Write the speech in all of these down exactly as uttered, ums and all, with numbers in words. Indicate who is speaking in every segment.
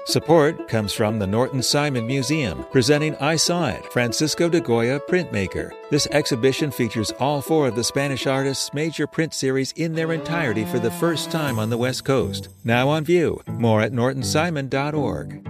Speaker 1: Support comes from the Norton Simon Museum, presenting I Saw It, Francisco de Goya Printmaker. This exhibition features all four of the Spanish artist's major print series in their entirety for the first time on the West Coast. Now on view. More at norton simon dot org.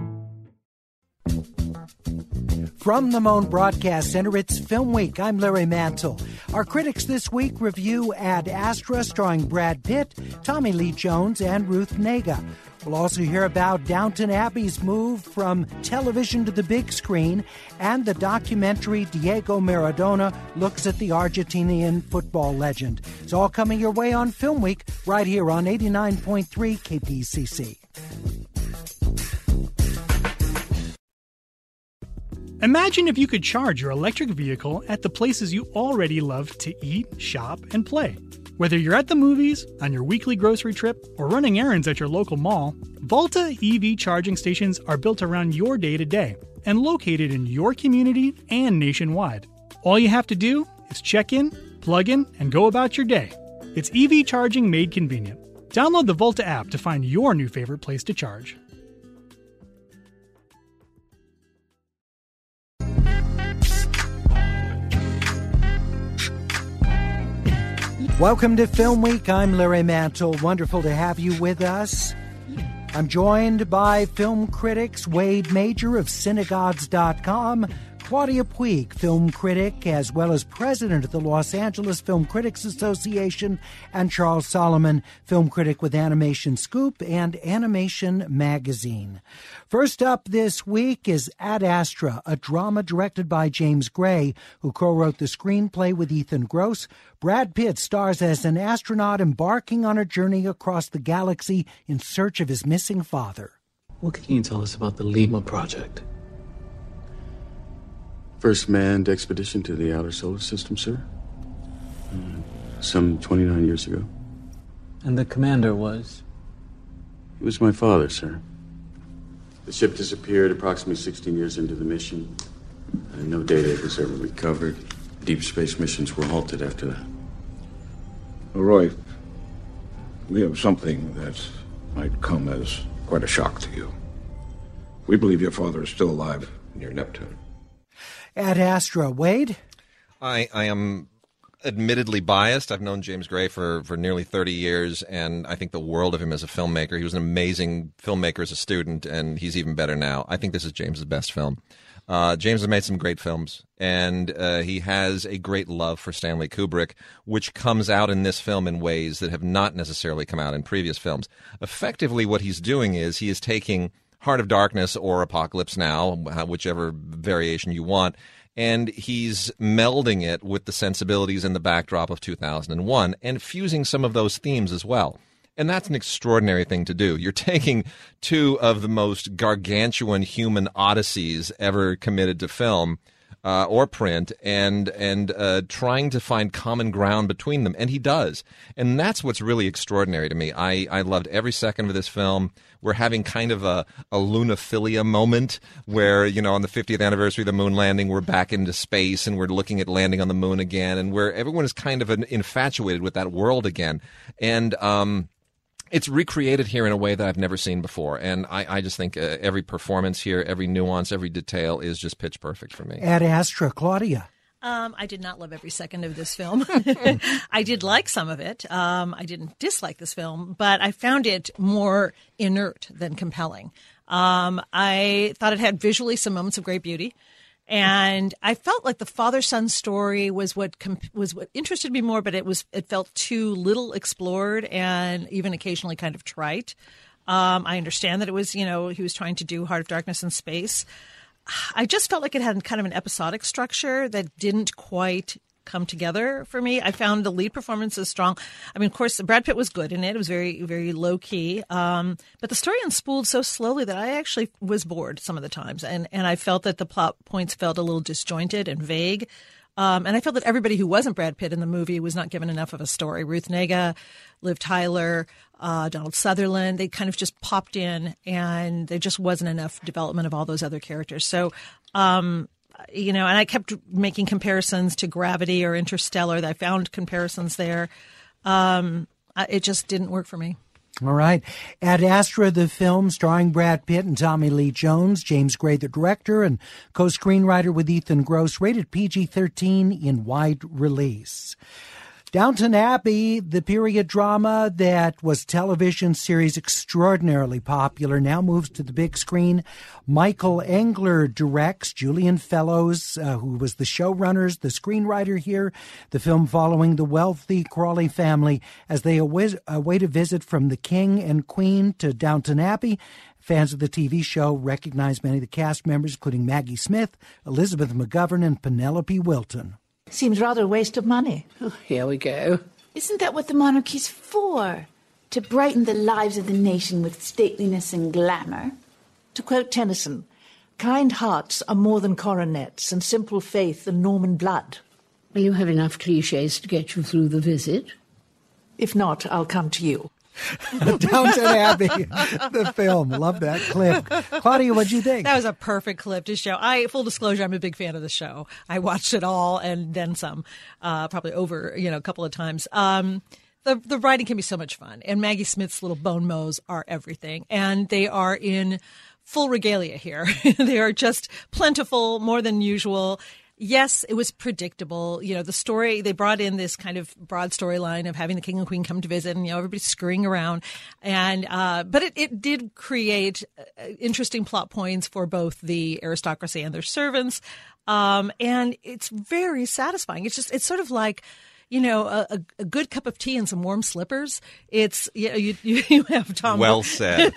Speaker 2: From the Moan Broadcast Center, it's Film Week. I'm Larry Mantle. Our critics this week review Ad Astra, starring Brad Pitt, Tommy Lee Jones, and Ruth Negga. We'll also hear about Downton Abbey's move from television to the big screen, and the documentary Diego Maradona looks at the Argentinian football legend. It's all coming your way on Film Week, right here on eighty-nine point three K P C C.
Speaker 3: Imagine if you could charge your electric vehicle at the places you already love to eat, shop, and play. Whether you're at the movies, on your weekly grocery trip, or running errands at your local mall, Volta E V charging stations are built around your day-to-day and located in your community and nationwide. All you have to do is check in, plug in, and go about your day. It's E V charging made convenient. Download the Volta app to find your new favorite place to charge.
Speaker 2: Welcome to Film Week. I'm Larry Mantle. Wonderful to have you with us. I'm joined by film critics Wade Major of Cinegods dot com, Claudia Puig, film critic, as well as president of the Los Angeles Film Critics Association, and Charles Solomon, film critic with Animation Scoop and Animation Magazine. First up this week is Ad Astra, a drama directed by James Gray, who co-wrote the screenplay with Ethan Gross. Brad Pitt stars as an astronaut embarking on a journey across the galaxy in search of his missing father.
Speaker 4: What can you tell us about the Lima Project?
Speaker 5: First manned expedition to the outer solar system, sir. Uh, some twenty-nine years ago.
Speaker 4: And the commander was?
Speaker 5: He was my father, sir. The ship disappeared approximately sixteen years into the mission. Uh, no data was ever recovered. Deep space missions were halted after that.
Speaker 6: Well, Roy, we have something that might come as quite a shock to you. We believe your father is still alive near Neptune.
Speaker 2: Ad Astra, Wade?
Speaker 7: I, I am admittedly biased. I've known James Gray for, for nearly thirty years, and I think the world of him as a filmmaker. He was an amazing filmmaker as a student, and he's even better now. I think this is James's best film. Uh, James has made some great films, and uh, he has a great love for Stanley Kubrick, which comes out in this film in ways that have not necessarily come out in previous films. Effectively, what he's doing is he is taking Heart of Darkness or Apocalypse Now, whichever variation you want, and he's melding it with the sensibilities and the backdrop of two thousand one and fusing some of those themes as well. And that's an extraordinary thing to do. You're taking two of the most gargantuan human odysseys ever committed to film uh, or print and and uh, trying to find common ground between them. And he does. And that's what's really extraordinary to me. I, I loved every second of this film. We're having kind of a, a lunaphilia moment where, you know, on the fiftieth anniversary of the moon landing, we're back into space and we're looking at landing on the moon again, and where everyone is kind of an, infatuated with that world again. And um, it's recreated here in a way that I've never seen before. And I, I just think uh, every performance here, every nuance, every detail is just pitch perfect for me.
Speaker 2: Ad Astra, Claudia.
Speaker 8: Um, I did not love every second of this film. I did like some of it. Um, I didn't dislike this film, but I found it more inert than compelling. Um, I thought it had visually some moments of great beauty. And I felt like the father-son story was what comp- was what interested me more, but it was it felt too little explored and even occasionally kind of trite. Um, I understand that it was, you know, he was trying to do Heart of Darkness in space. I just felt like it had kind of an episodic structure that didn't quite come together for me. I found the lead performances strong. I mean, of course, Brad Pitt was good in it. It was very, very low key. Um, but the story unspooled so slowly that I actually was bored some of the times. And, and I felt that the plot points felt a little disjointed and vague. Um, and I felt that everybody who wasn't Brad Pitt in the movie was not given enough of a story. Ruth Negga, Liv Tyler, uh, Donald Sutherland, they kind of just popped in, and there just wasn't enough development of all those other characters. So, um, you know, and I kept making comparisons to Gravity or Interstellar. I found comparisons there. Um, it just didn't work for me.
Speaker 2: All right. Ad Astra, the film starring Brad Pitt and Tommy Lee Jones, James Gray, the director, and co-screenwriter with Ethan Gross, rated P G thirteen in wide release. Downton Abbey, the period drama that was television series extraordinarily popular, now moves to the big screen. Michael Engler directs. Julian Fellows, uh, who was the showrunners, the screenwriter here. The film following the wealthy Crawley family as they await, await a visit from the king and queen to Downton Abbey. Fans of the T V show recognize many of the cast members, including Maggie Smith, Elizabeth McGovern, and Penelope Wilton.
Speaker 9: Seems rather a waste of money.
Speaker 10: Oh, here we go.
Speaker 11: Isn't that what the monarchy's for? To brighten the lives of the nation with stateliness and glamour?
Speaker 9: To quote Tennyson, kind hearts are more than coronets, and simple faith than Norman blood.
Speaker 10: Will you have enough cliches to get you through the visit?
Speaker 9: If not, I'll come to you.
Speaker 2: Downton Abbey, the film. Love that clip. Claudia, what'd you think?
Speaker 8: That was a perfect clip to show. I, full disclosure, I'm a big fan of the show. I watched it all and then some, uh, probably over, you know, a couple of times. Um, the, the writing can be so much fun. And Maggie Smith's little bone mows are everything. And they are in full regalia here. They are just plentiful, more than usual. Yes, it was predictable. You know, the story, they brought in this kind of broad storyline of having the king and queen come to visit and, you know, everybody's scurrying around. And, uh, but it, it did create uh, interesting plot points for both the aristocracy and their servants. Um, and it's very satisfying. It's just, it's sort of like, you know, a, a good cup of tea and some warm slippers. It's, you know, you, you, you have Tom.
Speaker 7: Well said.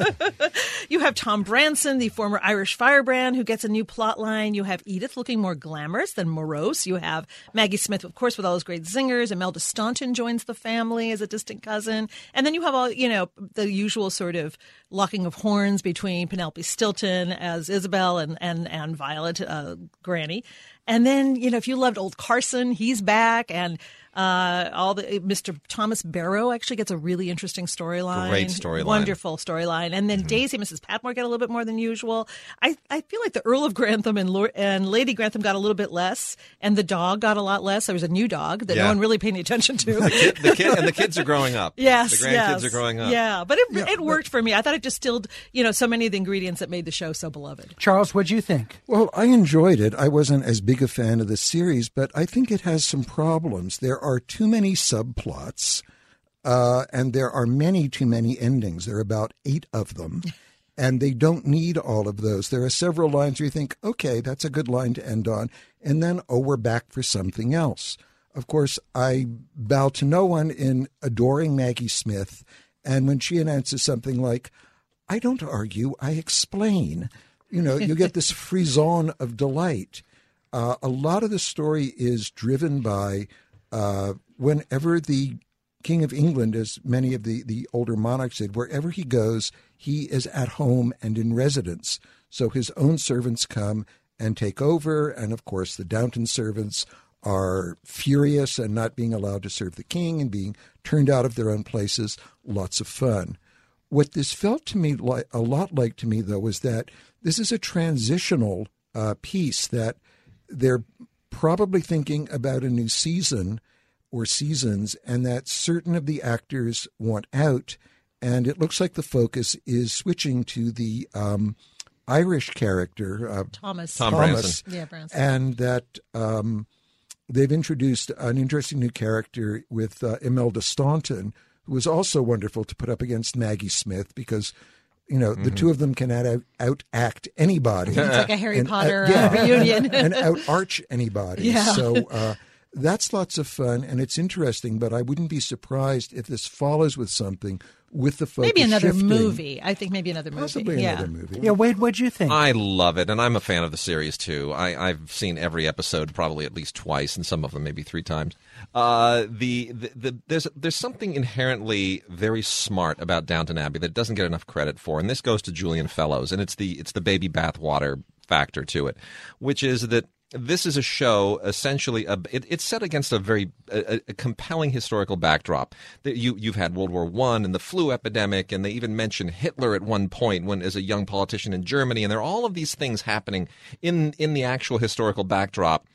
Speaker 8: You have Tom Branson, the former Irish firebrand, who gets a new plot line. You have Edith looking more glamorous than morose. You have Maggie Smith, of course, with all those great zingers. Imelda Staunton joins the family as a distant cousin. And then you have all, you know, the usual sort of locking of horns between Penelope Stilton as Isabel and, and, and Violet, uh, Granny. And then, you know, if you loved old Carson, he's back. And uh, all the Mister Thomas Barrow actually gets a really interesting storyline.
Speaker 7: Great storyline.
Speaker 8: Wonderful storyline. And then mm-hmm. Daisy, Missus Patmore, get a little bit more than usual. I, I feel like the Earl of Grantham and, Lord, and Lady Grantham got a little bit less. And the dog got a lot less. There was a new dog that yeah. no one really paid any attention to.
Speaker 7: the, kid, the kid And the kids are growing up.
Speaker 8: Yes,
Speaker 7: The grandkids
Speaker 8: yes.
Speaker 7: are growing up.
Speaker 8: Yeah, but it,
Speaker 2: yeah,
Speaker 8: it worked but, for me. I thought it distilled, you know, so many of the ingredients that made the show so beloved.
Speaker 2: Charles, what'd you think?
Speaker 12: Well, I enjoyed it. I wasn't as big a fan of the series, but I think it has some problems. There are too many subplots, uh, and there are many too many endings. There are about eight of them, and they don't need all of those. There are several lines where you think, okay, that's a good line to end on, and then, oh, we're back for something else. Of course, I bow to no one in adoring Maggie Smith, and when she announces something like, I don't argue, I explain, you know, you get this frisson of delight. Uh, a lot of the story is driven by uh, whenever the King of England, as many of the, the older monarchs did, wherever he goes, he is at home and in residence. So his own servants come and take over. And, of course, the Downton servants are furious and not being allowed to serve the king and being turned out of their own places. Lots of fun. What this felt to me like, a lot like to me, though, was that this is a transitional uh, piece that they're probably thinking about a new season or seasons, and that certain of the actors want out, and it looks like the focus is switching to the um, Irish character, uh,
Speaker 8: Thomas.
Speaker 7: Tom
Speaker 12: Thomas,
Speaker 7: Branson.
Speaker 8: Yeah, Branson.
Speaker 12: And that um, they've introduced an interesting new character with uh, Imelda Staunton, who was also wonderful to put up against Maggie Smith because, you know, mm-hmm. the two of them can out, out act anybody.
Speaker 8: It's like a Harry
Speaker 12: and,
Speaker 8: Potter
Speaker 12: uh, yeah,
Speaker 8: uh, reunion.
Speaker 12: and out arch anybody.
Speaker 8: Yeah.
Speaker 12: So uh, that's lots of fun, and it's interesting, but I wouldn't be surprised if this follows with something with the focus
Speaker 8: Maybe another
Speaker 12: shifting.
Speaker 8: movie. I think maybe another movie.
Speaker 12: Possibly
Speaker 8: yeah.
Speaker 12: another movie.
Speaker 2: Yeah, Wade, what'd you think?
Speaker 7: I love it, and I'm a fan of the series, too. I, I've seen every episode probably at least twice, and some of them maybe three times. Uh, the, the, the there's there's something inherently very smart about Downton Abbey that doesn't get enough credit for, and this goes to Julian Fellows, and it's the it's the baby bathwater factor to it, which is that this is a show essentially a, it, it's set against a very a, a compelling historical backdrop. That you you've had World War One and the flu epidemic, and they even mention Hitler at one point when as a young politician in Germany, and there are all of these things happening in in the actual historical backdrop.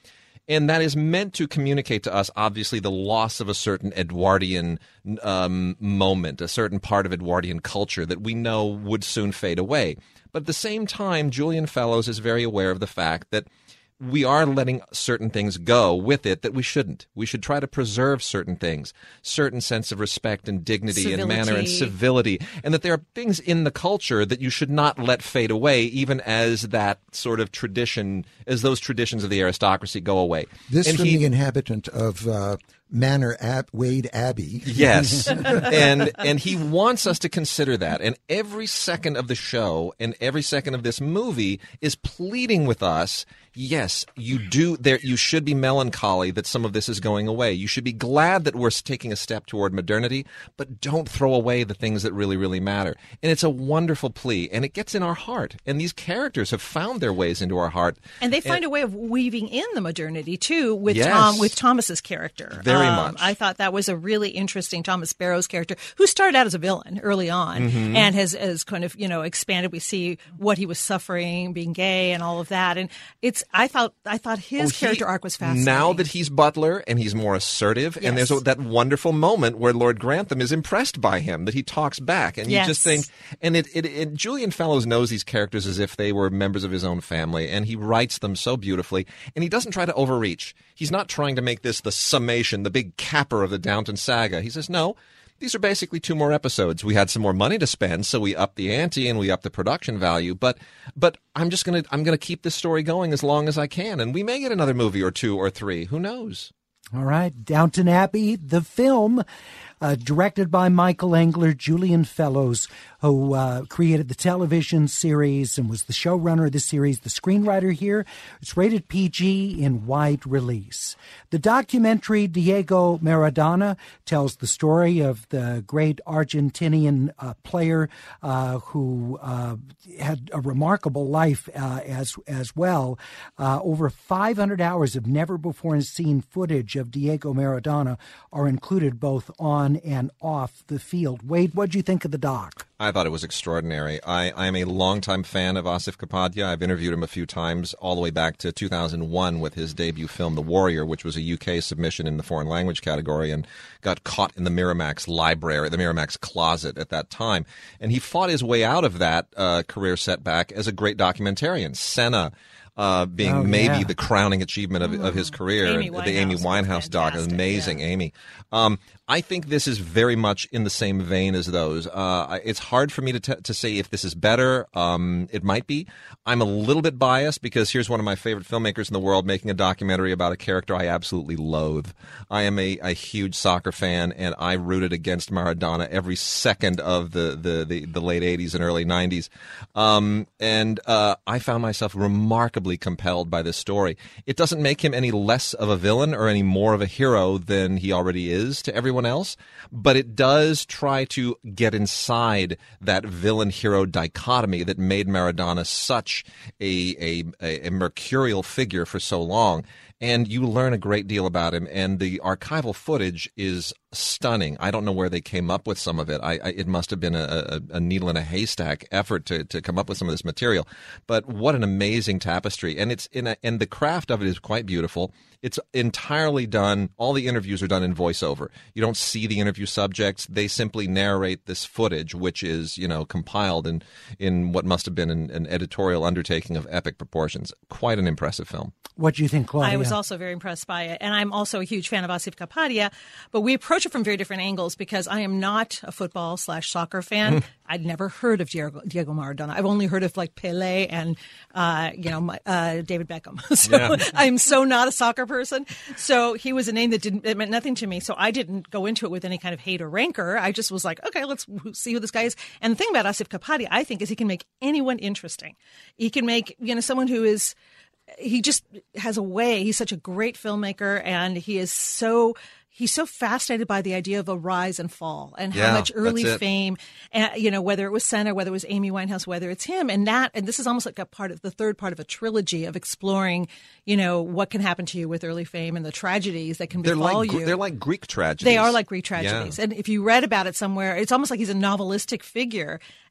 Speaker 7: And that is meant to communicate to us, obviously, the loss of a certain Edwardian um, moment, a certain part of Edwardian culture that we know would soon fade away. But at the same time, Julian Fellowes is very aware of the fact that we are letting certain things go with it that we shouldn't. We should try to preserve certain things, certain sense of respect and dignity
Speaker 8: Civility.
Speaker 7: and manner and civility, and that there are things in the culture that you should not let fade away, even as that sort of tradition, as those traditions of the aristocracy go away.
Speaker 12: This
Speaker 7: and
Speaker 12: from
Speaker 7: he,
Speaker 12: the inhabitant of uh, Manor Ab- Wade Abbey.
Speaker 7: Yes, and and he wants us to consider that. And every second of the show and every second of this movie is pleading with us. Yes, you do. There, you should be melancholy that some of this is going away. You should be glad that we're taking a step toward modernity, but don't throw away the things that really, really matter. And it's a wonderful plea, and it gets in our heart. And these characters have found their ways into our heart.
Speaker 8: And they find
Speaker 7: and,
Speaker 8: a way of weaving in the modernity too with
Speaker 7: yes,
Speaker 8: Tom, with Thomas's character.
Speaker 7: Very
Speaker 8: um,
Speaker 7: much.
Speaker 8: I thought that was a really interesting Thomas Barrows character who started out as a villain early on
Speaker 7: mm-hmm.
Speaker 8: and has, has kind of you know expanded. We see what he was suffering, being gay, and all of that. And it's I thought I thought his
Speaker 7: oh, he,
Speaker 8: character arc was fascinating.
Speaker 7: Now that he's Butler and he's more assertive,
Speaker 8: yes.
Speaker 7: and there's a, that wonderful moment where Lord Grantham is impressed by him, that he talks back, and
Speaker 8: yes.
Speaker 7: you just think, and it, it, it Julian Fellowes knows these characters as if they were members of his own family, and he writes them so beautifully, and he doesn't try to overreach. He's not trying to make this the summation, the big capper of the Downton Saga. He says, no, these are basically two more episodes. We had some more money to spend, so we upped the ante and we upped the production value. But but I'm just gonna I'm gonna keep this story going as long as I can, and we may get another movie or two or three. Who knows?
Speaker 2: All right, Downton Abbey, the film, uh, directed by Michael Engler, Julian Fellowes, who uh, created the television series and was the showrunner of the series, the screenwriter here. It's rated P G in wide release. The documentary Diego Maradona tells the story of the great Argentinian uh, player uh, who uh, had a remarkable life uh, as as well. Uh, over five hundred hours of never-before-seen footage of Diego Maradona are included both on and off the field. Wade, what do you think of the doc?
Speaker 7: I thought it was extraordinary. I, I am a longtime fan of Asif Kapadia. I've interviewed him a few times, all the way back to two thousand one with his debut film, The Warrior, which was a U K submission in the foreign language category and got caught in the Miramax library, the Miramax closet at that time. And he fought his way out of that uh, career setback as a great documentarian. Senna, Uh, being
Speaker 2: oh,
Speaker 7: maybe
Speaker 2: yeah.
Speaker 7: the crowning achievement of, of his career.
Speaker 8: Amy
Speaker 7: the Amy Winehouse doc is
Speaker 8: fantastic,
Speaker 7: amazing,
Speaker 8: yeah.
Speaker 7: Amy. Um, I think this is very much in the same vein as those. Uh, it's hard for me to t- to say if this is better. Um, it might be. I'm a little bit biased because here's one of my favorite filmmakers in the world making a documentary about a character I absolutely loathe. I am a, a huge soccer fan, and I rooted against Maradona every second of the, the, the, the late eighties and early nineties. Um, and uh, I found myself remarkably compelled by this story. It doesn't make him any less of a villain or any more of a hero than he already is to everyone else, but it does try to get inside that villain-hero dichotomy that made Maradona such a, a, a mercurial figure for so long. And you learn a great deal about him, and the archival footage is stunning. I don't know where they came up with some of it. I, I, it must have been a, a, a needle in a haystack effort to, to come up with some of this material. But what an amazing tapestry. And it's in a, and the craft of it is quite beautiful. It's entirely done. All the interviews are done in voiceover. You don't see the interview subjects. They simply narrate this footage, which is, you know, compiled in, in what must have been an, an editorial undertaking of epic proportions. Quite an impressive film.
Speaker 2: What do you think, Claudia?
Speaker 8: I was also very impressed by it. And I'm also a huge fan of Asif Kapadia, but we approach it from very different angles because I am not a football slash soccer fan. I'd never heard of Diego, Diego Maradona. I've only heard of like Pele and, uh, you know, my, uh, David Beckham. So yeah. I'm so not a soccer person. So he was a name that didn't, it meant nothing to me. So I didn't go into it with any kind of hate or rancor. I just was like, okay, let's see who this guy is. And the thing about Asif Kapadia, I think, is he can make anyone interesting. He can make, you know, someone who is, he just has a way. He's such a great filmmaker, and he is so he's so fascinated by the idea of a rise and fall and how
Speaker 7: yeah,
Speaker 8: much early
Speaker 7: that's it.
Speaker 8: fame, and you know, whether it was Senna, whether it was Amy Winehouse, whether it's him, and that, and this is almost like a part of the third part of a trilogy of exploring, you know, what can happen to you with early fame and the tragedies that can
Speaker 7: They're
Speaker 8: befall
Speaker 7: like
Speaker 8: you.
Speaker 7: they're like Greek tragedies.
Speaker 8: They are like Greek tragedies,
Speaker 7: Yeah.
Speaker 8: and if you read about it somewhere, it's almost like he's a novelistic figure.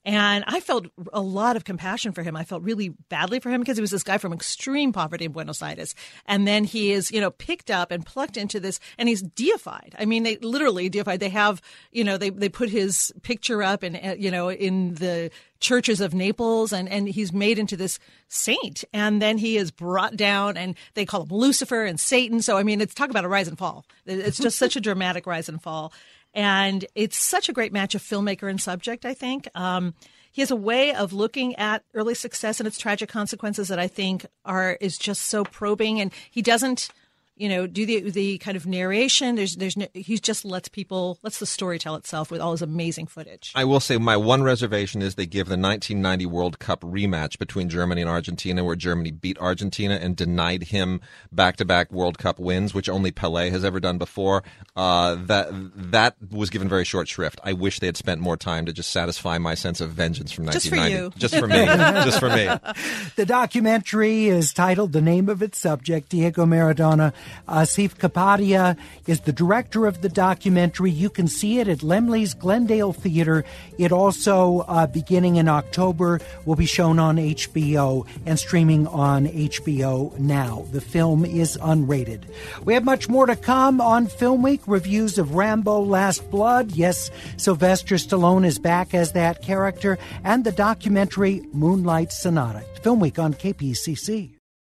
Speaker 8: And I felt a lot of compassion for him. I felt really badly for him because he was this guy from extreme poverty in Buenos Aires. And then he is, you know, picked up and plucked into this, and he's deified. I mean, they literally deified. They have, you know, they, they put his picture up and, uh, you know, in the churches of Naples, and, and he's made into this saint. And then he is brought down, and they call him Lucifer and Satan. So, I mean, it's talk about a rise and fall. It's just such a dramatic rise and fall. And it's such a great match of filmmaker and subject, I think. Um, he has a way of looking at early success and its tragic consequences that I think are is just so probing. And he doesn't, you know, do the the kind of narration. There's there's no, he just lets people lets the story tell itself with all his amazing footage.
Speaker 7: I will say my one reservation is they give the nineteen ninety World Cup rematch between Germany and Argentina, where Germany beat Argentina and denied him back-to-back World Cup wins, which only Pelé has ever done before. Uh, that that was given very short shrift. I wish they had spent more time to just satisfy my sense of vengeance from nineteen ninety.
Speaker 8: Just for you.
Speaker 7: Just for me. Just for me.
Speaker 2: The documentary is titled The Name of Its Subject, Diego Maradona. Asif Kapadia is the director of the documentary. You can see it at Laemmle's Glendale Theater. It also, uh, beginning in October, will be shown on H B O and streaming on H B O Now. The film is unrated. We have much more to come on Film Week. Reviews of Rambo Last Blood. Yes, Sylvester Stallone is back as that character. And the documentary Moonlight Sonata. Film Week on K P C C.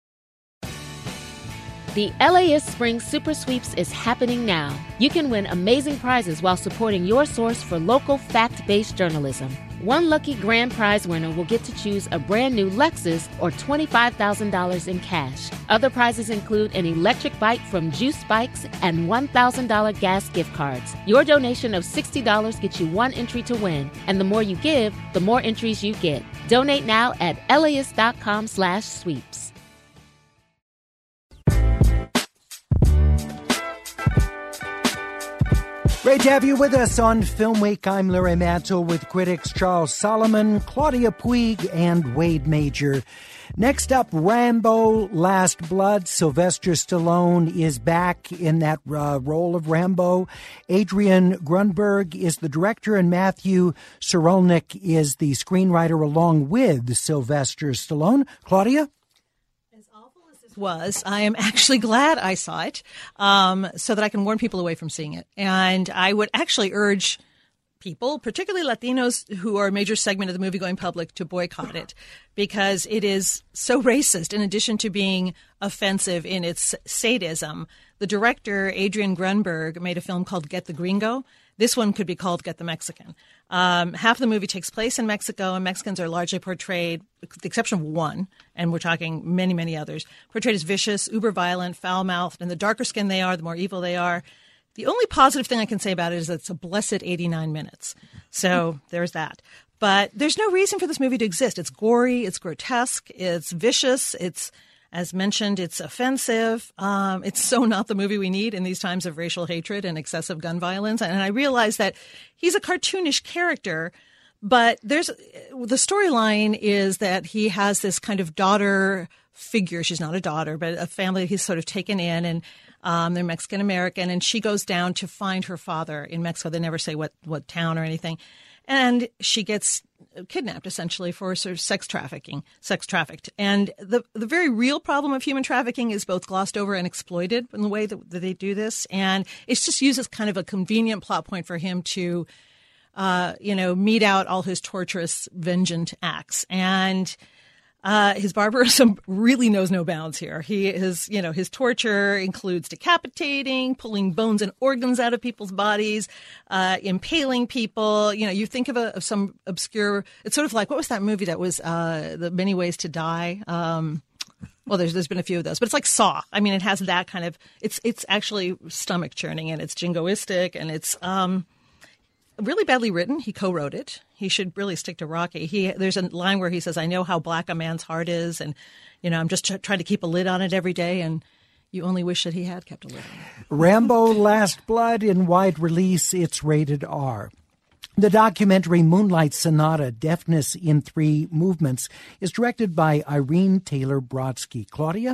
Speaker 13: The L A S Spring Super Sweeps is happening now. You can win amazing prizes while supporting your source for local fact-based journalism. One lucky grand prize winner will get to choose a brand new Lexus or twenty-five thousand dollars in cash. Other prizes include an electric bike from Juice Bikes and one thousand dollars gas gift cards. Your donation of sixty dollars gets you one entry to win, and the more you give, the more entries you get. Donate now at las.com slash sweeps.
Speaker 2: Great to have you with us on Film Week. I'm Larry Mantle with critics Charles Solomon, Claudia Puig, and Wade Major. Next up, Rambo Last Blood. Sylvester Stallone is back in that uh, role of Rambo. Adrian Grunberg is the director, and Matthew Cerulnik is the screenwriter along with Sylvester Stallone. Claudia?
Speaker 8: Was I am actually glad I saw it, um, so that I can warn people away from seeing it. And I would actually urge people, particularly Latinos who are a major segment of the movie-going public, to boycott it because it is so racist. In addition to being offensive in its sadism, the director, Adrian Grunberg, made a film called Get the Gringo. This one could be called Get the Mexican. Um, half the movie takes place in Mexico, and Mexicans are largely portrayed, with the exception of one, and we're talking many, many others, portrayed as vicious, uber-violent, foul-mouthed, and the darker skin they are, the more evil they are. The only positive thing I can say about it is that it's a blessed eighty-nine minutes. So there's that. But there's no reason for this movie to exist. It's gory, it's grotesque, it's vicious, it's... As mentioned, it's offensive. Um, it's so not the movie we need in these times of racial hatred and excessive gun violence. And I realize that he's a cartoonish character, but there's the storyline is that he has this kind of daughter figure. She's not a daughter, but a family he's sort of taken in, and um, they're Mexican American. And she goes down to find her father in Mexico. They never say what, what town or anything. And she gets kidnapped, essentially, for sort of sex trafficking, sex trafficked. And the the very real problem of human trafficking is both glossed over and exploited in the way that, that they do this. And it's just used as kind of a convenient plot point for him to, uh, you know, mete out all his torturous, vengeant acts. And Uh, his barbarism really knows no bounds here. He is, you know, his torture includes decapitating, pulling bones and organs out of people's bodies, uh, impaling people. You know, you think of, a, of some obscure, it's sort of like, what was that movie that was, uh, The Many Ways to Die? Um, well, there's, there's been a few of those, but it's like Saw. I mean, it has that kind of, it's, it's actually stomach churning, and it's jingoistic, and it's, um, really badly written. He co-wrote it. He should really stick to Rocky. He there's a line where he says, "I know how black a man's heart is, and you know I'm just tr- trying to keep a lid on it every day." And you only wish that he had kept a lid on it.
Speaker 2: Rambo: Last Blood in wide release. It's rated R. The documentary Moonlight Sonata, Deafness in Three Movements, is directed by Irene Taylor Brodsky. Claudia?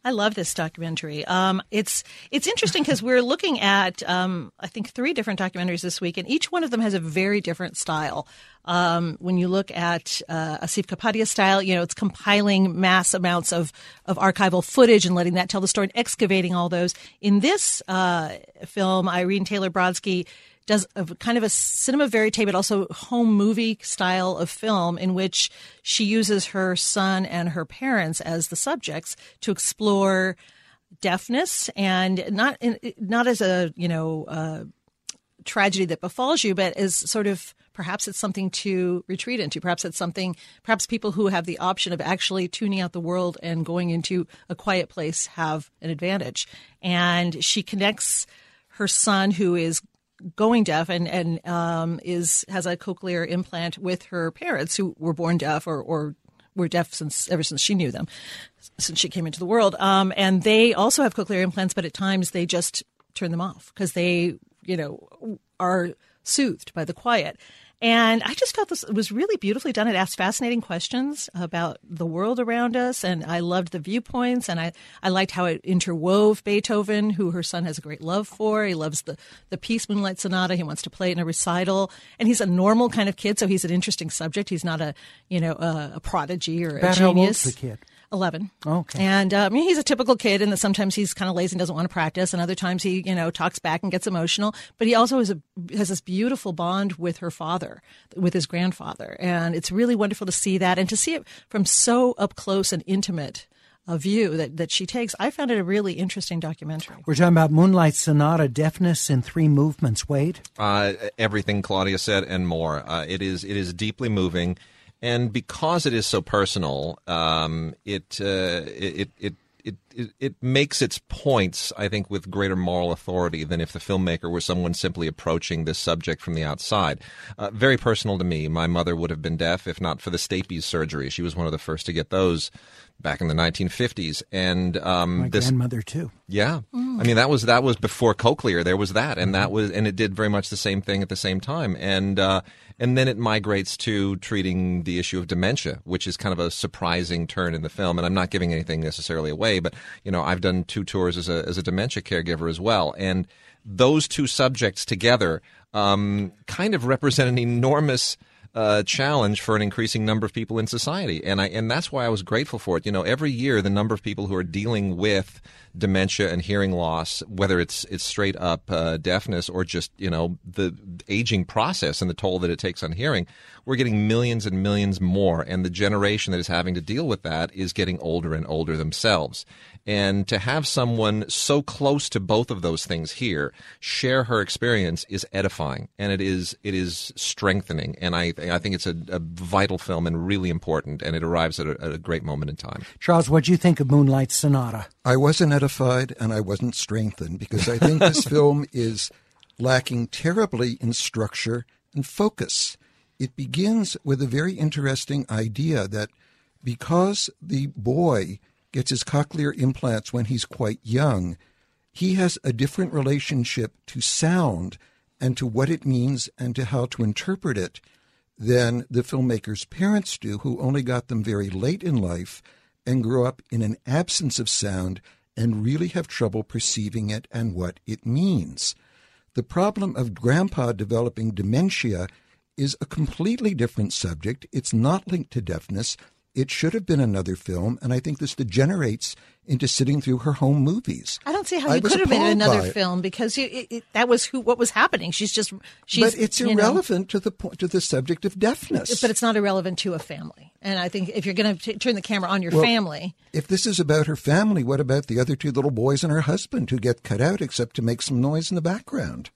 Speaker 8: I love this documentary. Um, it's it's interesting because we're looking at, um, I think, three different documentaries this week, and each one of them has a very different style. Um, when you look at uh, Asif Kapadia's style, you know, it's compiling mass amounts of, of archival footage and letting that tell the story and excavating all those. In this uh, film, Irene Taylor Brodsky does a kind of a cinema verite, but also home movie style of film in which she uses her son and her parents as the subjects to explore deafness, and not in, not as a, you know, uh, tragedy that befalls you, but as sort of perhaps it's something to retreat into. Perhaps it's something, perhaps people who have the option of actually tuning out the world and going into a quiet place have an advantage. And she connects her son, who is going deaf and, and um, is has a cochlear implant, with her parents who were born deaf or, or were deaf since ever since she knew them, since she came into the world. Um, and they also have cochlear implants, but at times they just turn them off because they, you know, are soothed by the quiet. And I just felt this was really beautifully done. It asked fascinating questions about the world around us, and I loved the viewpoints, and I, I liked how it interwove Beethoven, who her son has a great love for. He loves the, the piece Moonlight Sonata. He wants to play it in a recital, and he's a normal kind of kid, so he's an interesting subject. He's not a, you know, a, a prodigy or
Speaker 2: About
Speaker 8: a genius.
Speaker 2: How old's the kid?
Speaker 8: eleven.
Speaker 2: Okay.
Speaker 8: And um, I mean, he's a typical kid in that sometimes he's kind of lazy and doesn't want to practice, and other times he, you know, talks back and gets emotional. But he also has, a, has this beautiful bond with her father, with his grandfather. And it's really wonderful to see that, and to see it from so up close and intimate a view that, that she takes. I found it a really interesting documentary.
Speaker 2: We're talking about Moonlight Sonata, deafness in three movements. Wade?
Speaker 7: Uh, everything Claudia said and more. Uh, it is it is deeply moving. And because it is so personal, um, it, uh, it it it it it makes its points, I think, with greater moral authority than if the filmmaker were someone simply approaching this subject from the outside. Uh, very personal to me. My mother would have been deaf if not for the Stapes surgery. She was one of the first to get those back in the nineteen fifties, and um,
Speaker 2: my
Speaker 7: this
Speaker 2: grandmother too.
Speaker 7: Yeah, mm. I mean that was that was before cochlear. There was that, and that was, and it did very much the same thing at the same time, and uh, and then it migrates to treating the issue of dementia, which is kind of a surprising turn in the film. And I'm not giving anything necessarily away, but you know I've done two tours as a as a dementia caregiver as well, and those two subjects together um, kind of represent an enormous Uh, challenge for an increasing number of people in society. And I and that's why I was grateful for it. You know, every year the number of people who are dealing with dementia and hearing loss, whether it's it's straight up uh, deafness or just, you know, the aging process and the toll that it takes on hearing, we're getting millions and millions more. And the generation that is having to deal with that is getting older and older themselves. And to have someone so close to both of those things here share her experience is edifying, and it is it is strengthening. And I I think it's a, a vital film and really important, and it arrives at a, at a great moment in time.
Speaker 2: Charles, what do you think of Moonlight Sonata?
Speaker 12: I wasn't edified and I wasn't strengthened because I think this film is lacking terribly in structure and focus. It begins with a very interesting idea that because the boy gets his cochlear implants when he's quite young, he has a different relationship to sound and to what it means and to how to interpret it than the filmmaker's parents do, who only got them very late in life and grew up in an absence of sound and really have trouble perceiving it and what it means. The problem of grandpa developing dementia is a completely different subject. It's not linked to deafness. It should have been another film, and I think this degenerates into sitting through her home movies.
Speaker 8: I don't see how
Speaker 12: I
Speaker 8: you
Speaker 12: was
Speaker 8: could have been
Speaker 12: appalled
Speaker 8: another
Speaker 12: by it.
Speaker 8: film because you, it, it, that was who what was happening. She's just she's.
Speaker 12: But it's
Speaker 8: you know,
Speaker 12: irrelevant to the point to the subject of deafness.
Speaker 8: But it's not irrelevant to a family. And I think if you're going to turn the camera on your
Speaker 12: Well,
Speaker 8: family,
Speaker 12: if this is about her family, what about the other two little boys and her husband who get cut out except to make some noise in the background?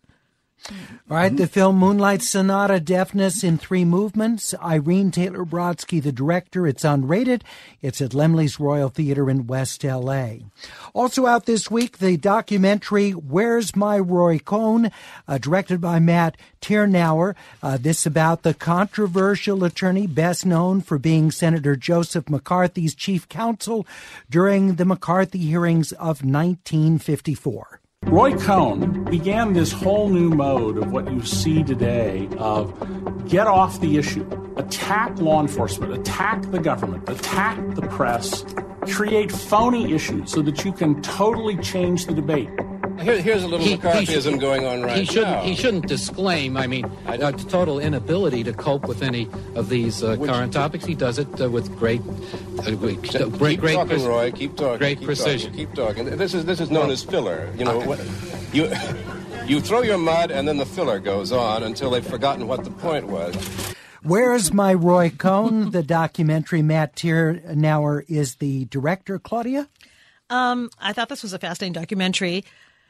Speaker 2: All right, the film Moonlight Sonata, Deafness in Three Movements. Irene Taylor Brodsky, the director. It's unrated. It's at Laemmle's Royal Theatre in West L A. Also out this week, the documentary Where's My Roy Cohn, uh, directed by Matt Tiernauer. Uh, this about the controversial attorney best known for being Senator Joseph McCarthy's chief counsel during the McCarthy hearings of nineteen fifty-four.
Speaker 14: Roy Cohn began this whole new mode of what you see today of get off the issue, attack law enforcement, attack the government, attack the press, create phony issues so that you can totally change the debate.
Speaker 15: Here, here's a little
Speaker 16: He- he
Speaker 15: McCarthyism
Speaker 16: should-
Speaker 15: going on right
Speaker 16: he shouldn't,
Speaker 15: now.
Speaker 16: He shouldn't disclaim, I mean, a total inability to cope with any of these uh,
Speaker 15: Would
Speaker 16: current
Speaker 15: you-
Speaker 16: topics. He does it uh, with great, uh, great,
Speaker 15: Keep
Speaker 16: great, great,
Speaker 15: talking,
Speaker 16: preci-
Speaker 15: Roy. Keep talking.
Speaker 16: great
Speaker 15: keep
Speaker 16: precision.
Speaker 15: Talking, keep talking. This is this is known as filler. You know, what, you you throw your mud and then the filler goes on until they've forgotten what the point was.
Speaker 2: Where's My Roy Cohn? The documentary. Matt Tiernauer is the director. Claudia?
Speaker 8: Um, I thought this was a fascinating documentary.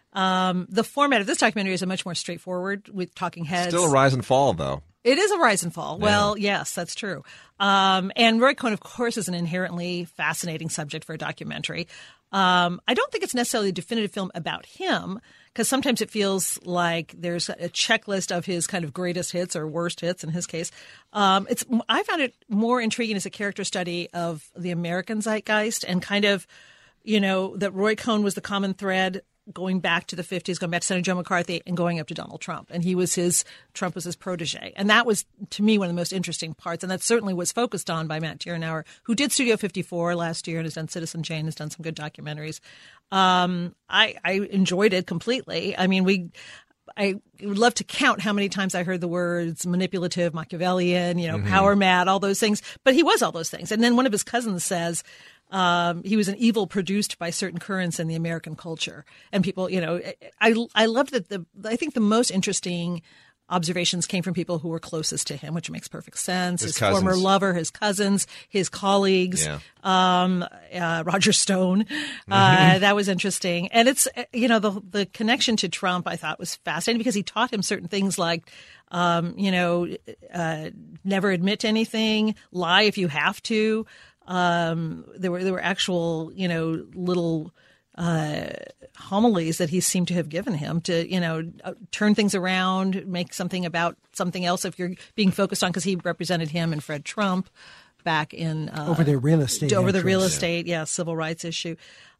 Speaker 8: Um, the format of this documentary is a much more straightforward with talking heads.
Speaker 7: Still a rise and fall, though.
Speaker 8: It is a rise and fall. Well, yes, that's true. Um, and Roy Cohn, of course, is an inherently fascinating subject for a documentary. Um, I don't think it's necessarily a definitive film about him, because sometimes it feels like there's a checklist of his kind of greatest hits or worst hits in his case. Um, it's I found it more intriguing as a character study of the American zeitgeist and kind of, you know, that Roy Cohn was the common thread going back to the fifties, going back to Senator Joe McCarthy and going up to Donald Trump. And he was his, Trump was his protege. And that was, to me, one of the most interesting parts. And that certainly was focused on by Matt Tiernauer, who did Studio fifty-four last year and has done Citizen Jane, has done some good documentaries. Um, I, I enjoyed it completely. I mean, we, I would love to count how many times I heard the words manipulative, Machiavellian, you know,
Speaker 17: Mhm.
Speaker 8: power mad, all those things. But he was all those things. And then one of his cousins says, Um, he was an evil produced by certain currents in the American culture. And people, you know, I, I loved that the, I think the most interesting observations came from people who were closest to him, which makes perfect sense.
Speaker 7: His
Speaker 8: His,
Speaker 7: cousins.
Speaker 8: former lover, his cousins, his colleagues,
Speaker 7: Yeah.
Speaker 8: um, uh, Roger Stone. Uh,
Speaker 7: Mhm.
Speaker 8: that was interesting. And it's, uh, you know, the, the connection to Trump I thought was fascinating because he taught him certain things like, um, you know, uh, never admit to anything, lie if you have to. Um, there were there were actual, you know, little uh, homilies that he seemed to have given him to, you know, uh, turn things around, make something about something else if you're being focused on, because he represented him and Fred Trump back in uh,
Speaker 2: Over their real estate
Speaker 8: over the real
Speaker 2: interests.
Speaker 8: estate, yeah, civil rights issue.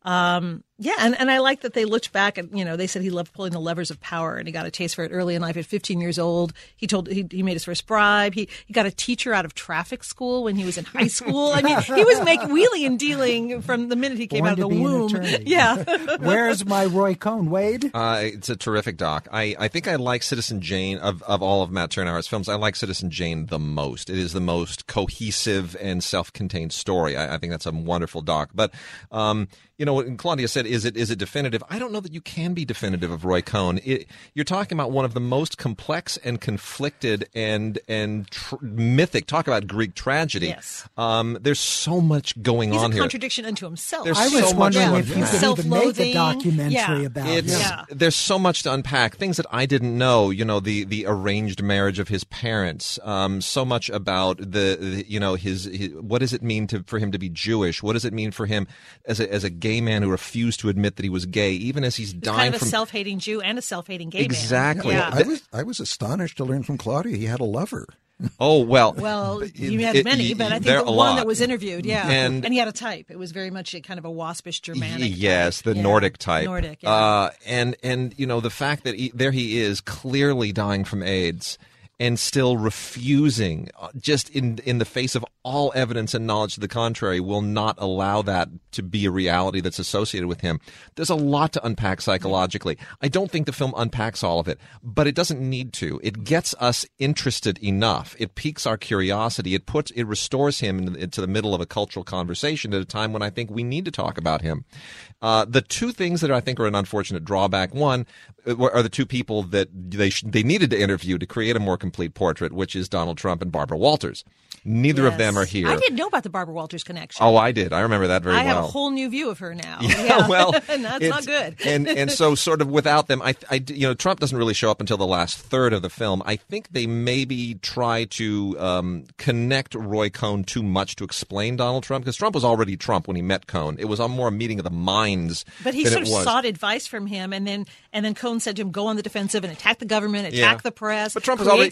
Speaker 8: Um, yeah, and, and I like that they looked back and, you know, they said he loved pulling the levers of power and he got a taste for it early in life. At fifteen years old, he told he, he made his first bribe. He he got a teacher out of traffic school when he was in high school. I mean, he was making wheeling and dealing from the minute he came
Speaker 2: Born
Speaker 8: out of
Speaker 2: to
Speaker 8: the
Speaker 2: be an
Speaker 8: womb.
Speaker 2: attorney.
Speaker 8: Yeah.
Speaker 2: Where's My Roy Cohn? Wade?
Speaker 7: Uh, it's a terrific doc. I, I think I like Citizen Jane, of, of all of Matt Tiernauer's films, I like Citizen Jane the most. It is the most cohesive and self-contained story. I, I think that's a wonderful doc. But, um, you know, what Claudia said, is it is it definitive? I don't know that you can be definitive of Roy Cohn. It, you're talking about one of the most complex and conflicted and and tr- mythic. Talk about Greek tragedy.
Speaker 8: Yes.
Speaker 7: Um, there's so much going
Speaker 8: He's
Speaker 7: on
Speaker 8: a
Speaker 7: here.
Speaker 8: contradiction unto himself.
Speaker 7: There's
Speaker 2: I was
Speaker 7: so much
Speaker 2: wondering
Speaker 7: going
Speaker 2: if you
Speaker 7: on.
Speaker 2: could even make a
Speaker 8: Self-loathing.
Speaker 2: documentary
Speaker 8: Yeah.
Speaker 2: about
Speaker 7: It's,
Speaker 2: him.
Speaker 8: Yeah.
Speaker 7: There's so much to unpack. Things that I didn't know. You know, the, the arranged marriage of his parents. Um, so much about the, the you know his, his what does it mean to for him to be Jewish? What does it mean for him as a as a gay man who refused to admit that he was gay, even as he's
Speaker 8: He's
Speaker 7: dying
Speaker 8: kind of a
Speaker 7: from
Speaker 8: self-hating Jew and a self-hating gay
Speaker 7: Exactly.
Speaker 8: man.
Speaker 12: I was I was astonished to learn from Claudia he had a lover.
Speaker 7: Oh well.
Speaker 8: Well, you
Speaker 7: it-
Speaker 8: had
Speaker 7: it-
Speaker 8: many, but I think
Speaker 7: there
Speaker 8: the
Speaker 7: are a
Speaker 8: one
Speaker 7: lot.
Speaker 8: that was interviewed, yeah,
Speaker 7: And-
Speaker 8: he had a type. It was very much a kind of a waspish Germanic.
Speaker 7: Yes, the
Speaker 8: Yeah.
Speaker 7: Nordic type.
Speaker 8: Nordic, yeah.
Speaker 7: Uh, and and you know the fact that he, there he is, clearly dying from AIDS, and still refusing, uh, just in in the face of all evidence and knowledge to the contrary, will not allow that to be a reality that's associated with him. There's a lot to unpack psychologically. I don't think the film unpacks all of it, but it doesn't need to. It gets us interested enough. It piques our curiosity. It puts it restores him into, into the middle of a cultural conversation at a time when I think we need to talk about him. Uh, the two things that I think are an unfortunate drawback, one, are the two people that they sh- they needed to interview to create a more complete portrait, which is Donald Trump and Barbara Walters. Neither of them are here.
Speaker 8: I didn't know about the Barbara Walters connection.
Speaker 7: Oh, I did. I remember that very
Speaker 8: I
Speaker 7: well.
Speaker 8: have a whole new view of her now.
Speaker 7: Yeah, well,
Speaker 8: and that's
Speaker 7: it's-
Speaker 8: not good.
Speaker 7: and and so sort of without them, I, I you know Trump doesn't really show up until the last third of the film. I think they maybe try to um, connect Roy Cohn too much to explain Donald Trump, because Trump was already Trump when he met Cohn. It was more a meeting of the minds.
Speaker 8: But he
Speaker 7: than
Speaker 8: sort
Speaker 7: it
Speaker 8: of
Speaker 7: was.
Speaker 8: sought advice from him, and then and then Cohn said to him, "Go on the defensive and attack the government, attack
Speaker 7: Yeah.
Speaker 8: the press,
Speaker 7: But Trump was
Speaker 8: create
Speaker 7: already-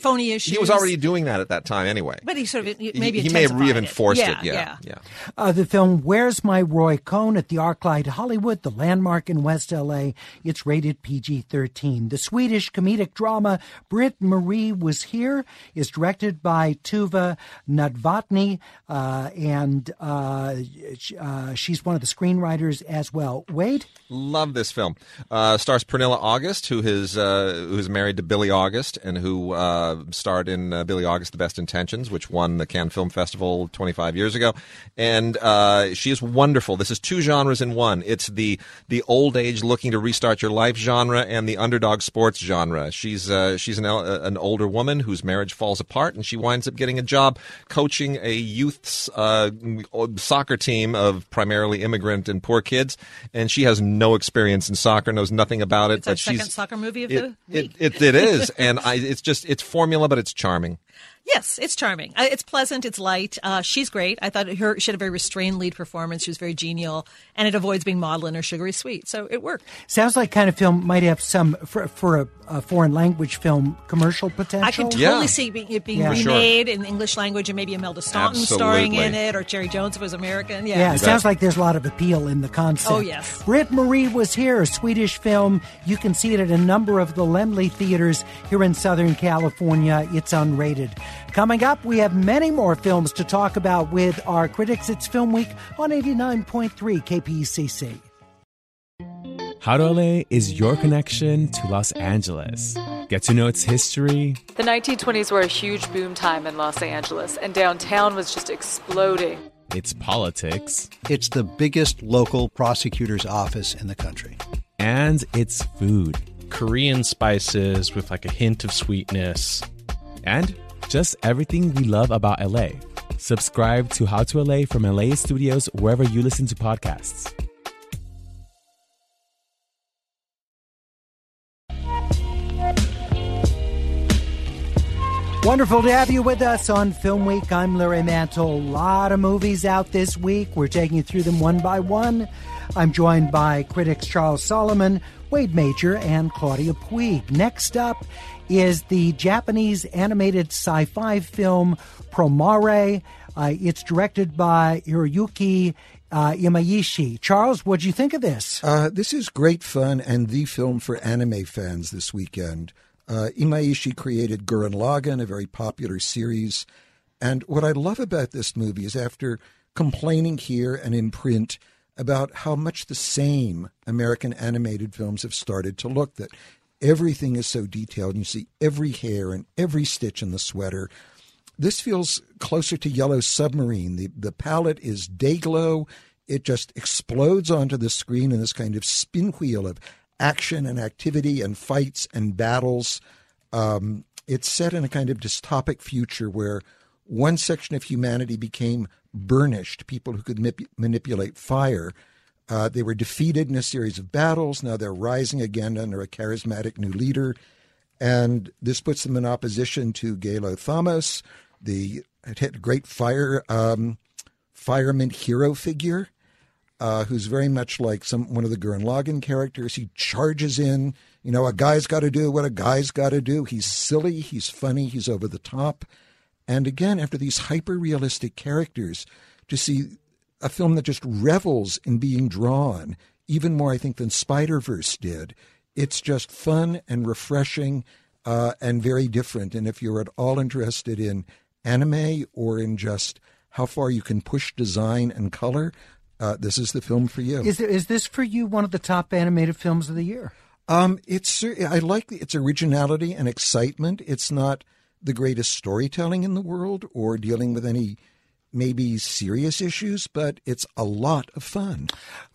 Speaker 8: phony issues.
Speaker 7: He was already doing that at that time anyway.
Speaker 8: But he sort of maybe
Speaker 7: he, he may have
Speaker 8: intensified
Speaker 7: reinforced
Speaker 8: it.
Speaker 7: it. Yeah, yeah. yeah.
Speaker 2: Uh, the film Where's My Roy Cohn at the ArcLight Hollywood, the landmark in West L A. It's rated P G thirteen. The Swedish comedic drama Britt Marie Was Here is directed by Tuva Nadvatny, uh, and uh, uh, she's one of the screenwriters as well. Wade?
Speaker 7: Love this film. Uh, stars Pernilla August, who is uh, who's married to Billy August, and who uh, starred in uh, Billy August: The Best Intentions, which won the Cannes Film Festival twenty-five years ago. And uh, she is wonderful. This is two genres in one. It's the the old age looking to restart your life genre and the underdog sports genre. She's uh, she's an an older woman whose marriage falls apart, and she winds up getting a job coaching a youth's uh, soccer team of primarily immigrant and poor kids. And she has no experience in soccer, knows nothing about it.
Speaker 8: It's our
Speaker 7: but
Speaker 8: second
Speaker 7: she's,
Speaker 8: soccer movie of
Speaker 7: it,
Speaker 8: the
Speaker 7: it,
Speaker 8: week.
Speaker 7: It, it is, and I, it's just it's formula, but it's charming.
Speaker 8: Yes, it's charming. Uh, It's pleasant. It's light. Uh, she's great. I thought her she had a very restrained lead performance. She was very genial, and it avoids being maudlin or sugary sweet. So it worked.
Speaker 2: Sounds like kind of film might have some, for, for a, a foreign language film, commercial potential.
Speaker 8: I can totally
Speaker 7: Yeah.
Speaker 8: see it being
Speaker 2: Yeah.
Speaker 8: remade in English language, and maybe Imelda Staunton starring in
Speaker 7: Absolutely.
Speaker 8: it, or Jerry Jones if it was American. Yeah.
Speaker 2: Yeah, it sounds like there's a lot of appeal in the concept.
Speaker 8: Oh, yes.
Speaker 2: Britt Marie Was Here, a Swedish film. You can see it at a number of the Laemmle theaters here in Southern California. It's unrated. Coming up, we have many more films to talk about with our critics. It's Film Week on eighty-nine point three K P E C C.
Speaker 17: How to L A is your connection to Los Angeles. Get to know its history,
Speaker 18: The nineteen twenties were a huge boom time in Los Angeles, and downtown was just exploding.
Speaker 17: its politics,
Speaker 19: It's the biggest local prosecutor's office in the country.
Speaker 17: and its food.
Speaker 20: Korean spices with like a hint of sweetness.
Speaker 17: And just everything we love about L A. Subscribe to How to L A from L A Studios wherever you listen to podcasts.
Speaker 2: Wonderful to have you with us on Film Week. I'm Larry Mantle. A lot of movies out this week. We're taking you through them one by one. I'm joined by critics Charles Solomon, Wade Major, and Claudia Puig. Next up is the Japanese animated sci-fi film Promare. Uh, it's directed by Hiroyuki uh, Imaishi. Charles, what'd you think of this?
Speaker 12: Uh, this is great fun and the film for anime fans this weekend. Uh, Imaishi created Gurren Lagann, a very popular series. And what I love about this movie is after complaining here and in print about how much the same American animated films have started to look, that everything is so detailed. You see every hair and every stitch in the sweater. This feels closer to Yellow Submarine. The, the palette is day glow. It just explodes onto the screen in this kind of spin wheel of action and activity and fights and battles. Um, it's set in a kind of dystopic future where one section of humanity became burnished, people who could manip- manipulate fire. Uh, they were defeated in a series of battles. Now they're rising again under a charismatic new leader. And this puts them in opposition to Galo Thamos, the great fire um, fireman hero figure. Uh, who's very much like some one of the Gurren Lagann characters. He charges in. You know, a guy's got to do what a guy's got to do. He's silly. He's funny. He's over the top. And again, after these hyper-realistic characters, to see a film that just revels in being drawn, even more, I think, than Spider-Verse did. It's just fun and refreshing uh, and very different. And if you're at all interested in anime or in just how far you can push design and color, Uh, this is the film for you.
Speaker 2: Is there, is this for you one of the top animated films of the year?
Speaker 12: Um, it's I like its originality and excitement. It's not the greatest storytelling in the world or dealing with any maybe serious issues, but it's a lot of fun.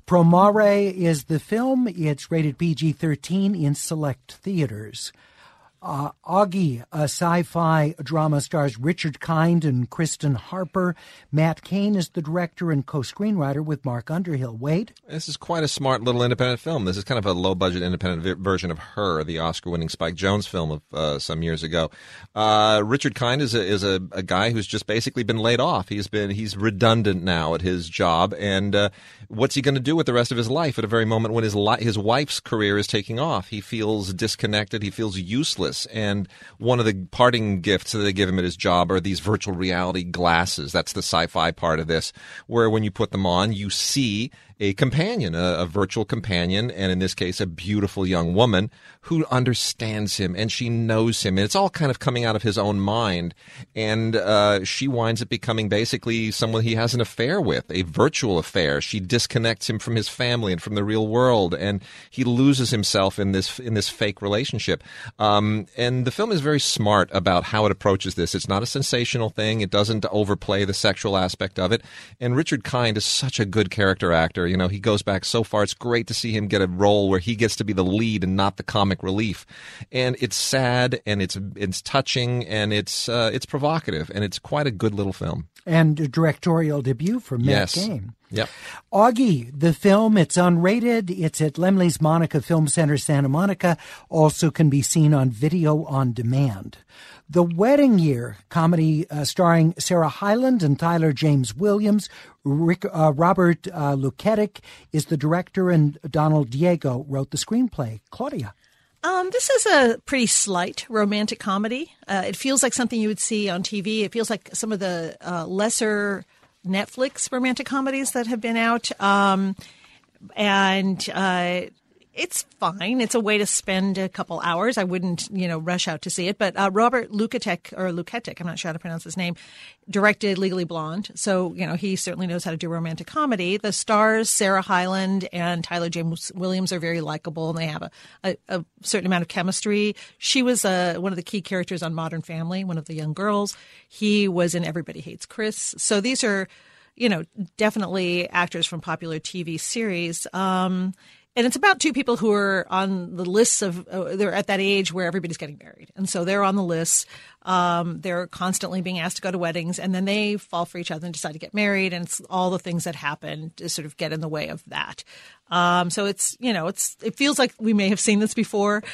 Speaker 2: Promare is the film. It's rated P G thirteen in select theaters. Uh, Augie, a sci-fi drama, stars Richard Kind and Kristen Harper. Matt Cain is the director and co-screenwriter with Mark Underhill. Wade?
Speaker 7: This is quite a smart little independent film. This is kind of a low-budget independent vi- version of Her, the Oscar-winning Spike Jonze film of uh, some years ago. Uh, Richard Kind is a is a, a guy who's just basically been laid off. He's been he's redundant now at his job, and uh, what's he going to do with the rest of his life at a very moment when his li- his wife's career is taking off? He feels disconnected. He feels useless. Angeles. And one of the parting gifts that they give him at his job are these virtual reality glasses. That's the sci-fi part of this, where when you put them on, you see a companion, a, a virtual companion, and in this case, a beautiful young woman who understands him and she knows him. And it's all kind of coming out of his own mind. And uh, she winds up becoming basically someone he has an affair with, a virtual affair. She disconnects him from his family and from the real world, and he loses himself in this in this fake relationship. Um, and the film is very smart about how it approaches this. It's not a sensational thing. It doesn't overplay the sexual aspect of it. And Richard Kind is such a good character actor. You know, he goes back so far. It's great to see him get a role where he gets to be the lead and not the comic relief. And it's sad, and it's it's touching, and it's uh, it's provocative, and it's quite a good little film.
Speaker 2: And a directorial debut for Matt
Speaker 7: Yes.
Speaker 2: Game.
Speaker 7: Yep.
Speaker 2: Augie, the film, it's unrated. It's at Lemley's Monica Film Center, Santa Monica. Also can be seen on video on demand. The Wedding Year, comedy uh, starring Sarah Hyland and Tyler James Williams. Rick, uh, Robert uh, Luketic is the director, and Donald Diego wrote the screenplay. Claudia.
Speaker 8: Um, this is a pretty slight romantic comedy. Uh, it feels like something you would see on T V. It feels like some of the uh, lesser Netflix romantic comedies that have been out. Um, and uh, it's fine. It's a way to spend a couple hours. I wouldn't, you know, rush out to see it. But uh, Robert Luketic, or Luketic, I'm not sure how to pronounce his name, directed Legally Blonde. So, you know, he certainly knows how to do romantic comedy. The stars, Sarah Hyland and Tyler James Williams, are very likable, and they have a, a, a certain amount of chemistry. She was uh, one of the key characters on Modern Family, one of the young girls. He was in Everybody Hates Chris. So these are, you know, definitely actors from popular T V series. Um And it's about two people who are on the lists of, uh, they're at that age where everybody's getting married. And so they're on the list. Um, they're constantly being asked to go to weddings, and then they fall for each other and decide to get married. And it's all the things that happen to sort of get in the way of that. Um, so it's, you know, it's, it feels like we may have seen this before.